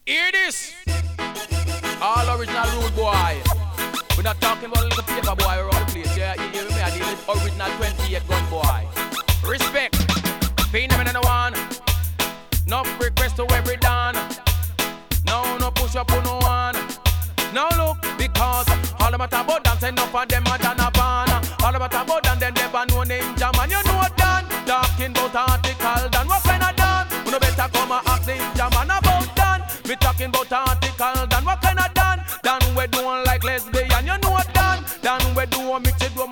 Hear this. All original rude boy. We're not talking about a little paper boy around the place. Yeah, you hear me? I deal with original 28 gun boy. Respect. Phenomenon no one. No request to every dawn. No push up on no one. Now look, because all about about dance, enough of them are done a ban. All about about dance, them never know name jam. And you know what done? Talking about article done. What kind of done? You know better come and ask name jam and about done. Me talking about article done. What kind of done? Done we doing like lesbian. You know what done? Done we do mix it with